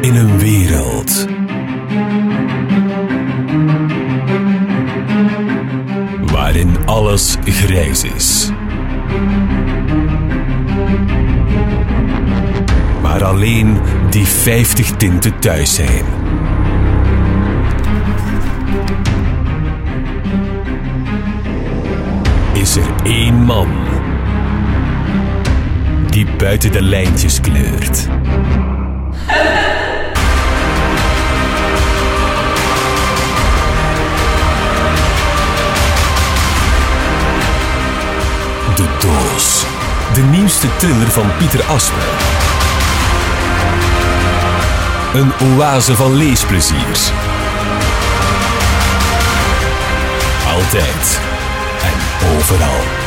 In een wereld waarin alles grijs is, maar alleen die 50 tinten thuis zijn. Is er één man die buiten de lijntjes kleurt. De Doos. De nieuwste thriller van Pieter Aspe. Een oase van leesplezier. Altijd en overal.